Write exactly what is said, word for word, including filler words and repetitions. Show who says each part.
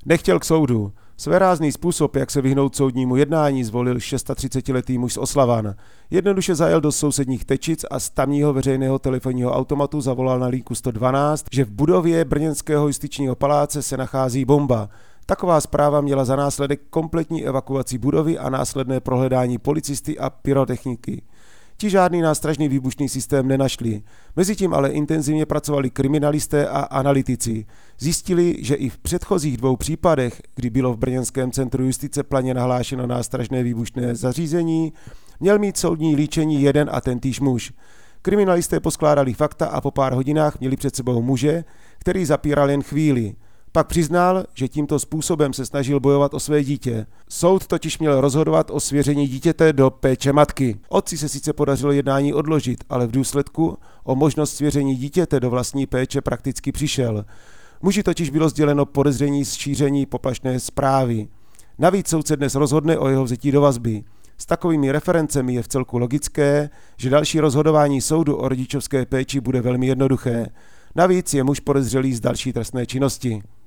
Speaker 1: Nechtěl k soudu. Svérázný způsob, jak se vyhnout soudnímu jednání, zvolil třicetišestiletý muž z Oslavan. Jednoduše zajel do sousedních Tečic a z tamního veřejného telefonního automatu zavolal na linku sto dvanáct, že v budově brněnského justičního paláce se nachází bomba. Taková zpráva měla za následek kompletní evakuaci budovy a následné prohledání policisty a pyrotechniky. Ti žádný nástražný výbušný systém nenašli. Mezitím ale intenzivně pracovali kriminalisté a analytici. Zjistili, že i v předchozích dvou případech, kdy bylo v brněnském centru justice planě nahlášeno nástražné výbušné zařízení, měl mít soudní líčení jeden a tentýž muž. Kriminalisté poskládali fakta a po pár hodinách měli před sebou muže, který zapíral jen chvíli. Pak přiznal, že tímto způsobem se snažil bojovat o své dítě. Soud totiž měl rozhodovat o svěření dítěte do péče matky. Otci se sice podařilo jednání odložit, ale v důsledku o možnost svěření dítěte do vlastní péče prakticky přišel. Muži totiž bylo sděleno podezření z šíření poplašné zprávy. Navíc soudce dnes rozhodne o jeho vzetí do vazby. S takovými referencemi je vcelku logické, že další rozhodování soudu o rodičovské péči bude velmi jednoduché. Navíc je muž podezřelý z další trestné činnosti.